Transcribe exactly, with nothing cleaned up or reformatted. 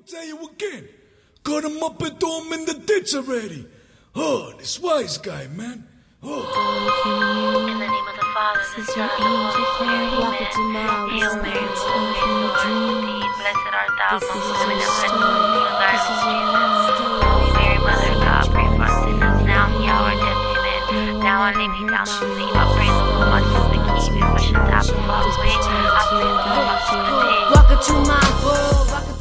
tell you again. Cut him up and throw him in the ditch already. Oh, this wise guy, man. Oh. In the name of the Father, the Son, and the Holy Spirit, amen. Hail Mary, full of grace, the Lord is with thee. Blessed art thou among women, and blessed is the fruit of thy womb, Jesus. Holy Mary, Mother of God, pray for us sinners, now and the hour of death, amen. Now I lay me down to sleep. I pray the Lord my soul to keep me, for shall thou be far away. I pray the Lord my soul to take. Walk into my world, walk